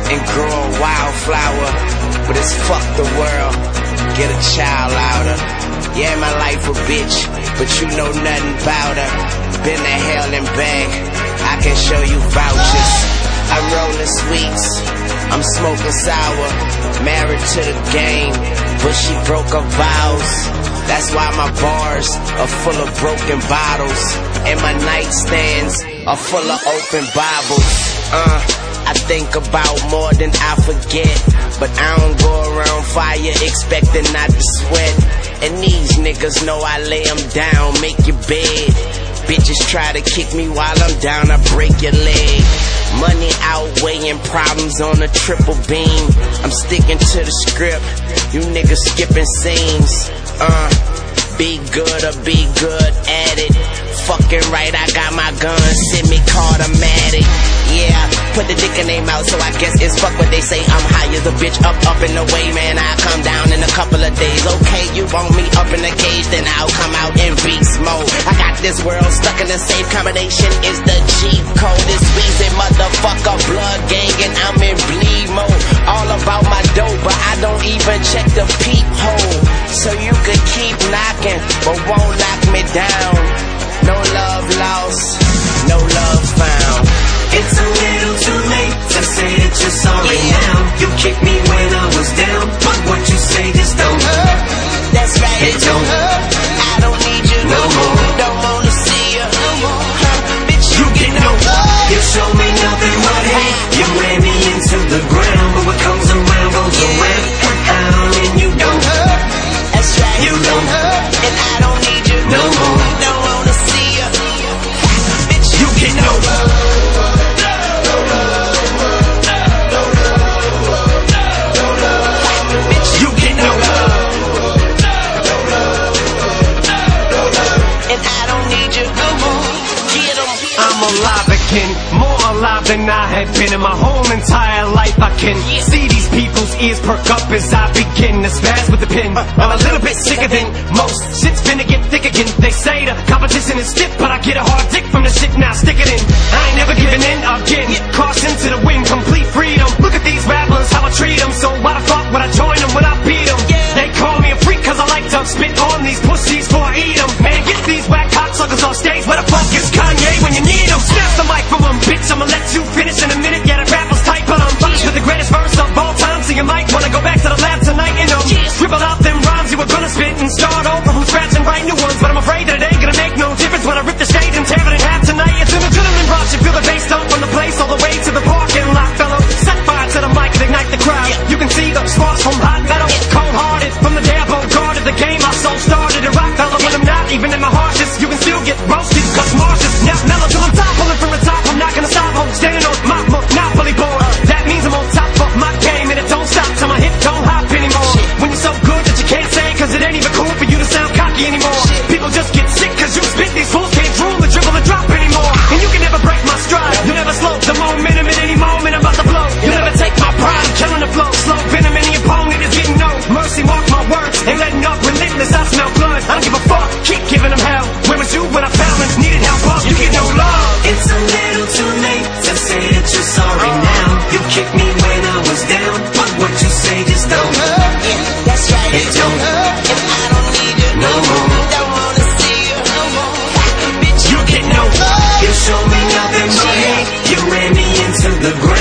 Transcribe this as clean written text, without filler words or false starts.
and grow a wildflower. But it's fuck the world, get a child out her. Yeah, my life a bitch, but you know nothing about her. Been to hell and back, I can show you vouchers. I'm rolling sweets, I'm smoking sour. Married to the game, but she broke her vows. That's why my bars are full of broken bottles, and my nightstands are full of open Bibles. I think about more than I forget, but I don't go around fire expecting not to sweat. And these niggas know I lay them down, make your bed. Bitches try to kick me while I'm down, I break your leg. Money outweighing problems on a triple beam. I'm sticking to the script, you niggas skipping scenes. Be good or be good at it. Fucking right, I got my gun, semi-automatic. Yeah, put the dick in their mouth, so I guess it's fuck what they say. I'm high as a bitch, up and away, man. I'll come down in a couple of days. Okay, you want me up in the cage, then I'll come out in beast mode. I got this world stuck in the same combination. It's the cheat code. This Weezy motherfucker blood gang, and I'm in bleed mode. All about my dough, but I don't even check the peephole. So you could keep knocking, but won't knock me down. No love lost, no love found. It's a little too late to say that you're sorry now. You kicked me when I was down, but what you say just don't hurt. That's right, it don't hurt. I don't need you no more. Don't wanna see you no more. Bitch, you get no love. You show me nothing but hate. You ran me into the ground, but what comes around goes around. And you don't hurt. That's right, you don't hurt. And I don't need you no more. Don't wanna see you. Bitch, you get no love. I'm alive again, more alive than I had been in my whole entire life. I can see these people's ears perk up as I begin to spaz with the pen. I'm a little bit sicker than most. Shit's finna get thick again. They say the competition is stiff, but I get a hard dick from the shit, now stick it in. I ain't never giving in again. Caution to the wind, complete freedom. Look at these rappers, how I treat them. So why the fuck would I join them when I beat them? They call me a freak cause I like to spit on these pussies before I eat them. Man, get these whack cocksuckers off stage. Where the fuck is Kanye when you need him? Snap the mic from him, bitch, I'ma let you finish in a minute. Yeah, the rapper's tight, but I'm finished with the greatest verse of all time. So you might wanna go back to the lab tonight and scribble out them rhymes you were gonna spit and start over from scratch and write new ones. But I'm afraid that it ain't gonna make no difference when I rip the stage and tear it in half tonight. It's an adrenaline rush, you feel the bass dump from the place all the way to the parking lot, fellow. Set fire to the mic and ignite the crowd. You can see the sparks from hot metal. Cold-hearted from the day I guarded the game. I so started to rock, fellow. When I'm not even in my harshest, you can still get roasted cause Marsh's now mellow till I'm top. Pulling from the top, I'm not gonna stop. I'm standing on my monopoly board. That means I'm on top of my game and it don't stop till my hip don't hop anymore. When you're so good that you can't say cause it ain't even cool for you to sound cocky anymore. People just get sick cause you spit, these fools can't drool or dribble or drop anymore. And you can never break my stride, you'll never slow the momentum at any moment I'm about to blow. You'll never take my pride, I'm killing the flow. Slow venom, any opponent is getting no mercy, mark my words, ain't letting up, relentless, I smell blood. I don't give a fuck, keep giving them hell. Where was you when I found and needed help up? You get no love. It's a little too late to say that you're sorry now. You kicked me when I was down, but what you say just don't hurt. That's right, it don't hurt. And I don't need you no more. Don't wanna see you no more. Bitch, you get no love. You show me nothing but hate. You ran me into the ground.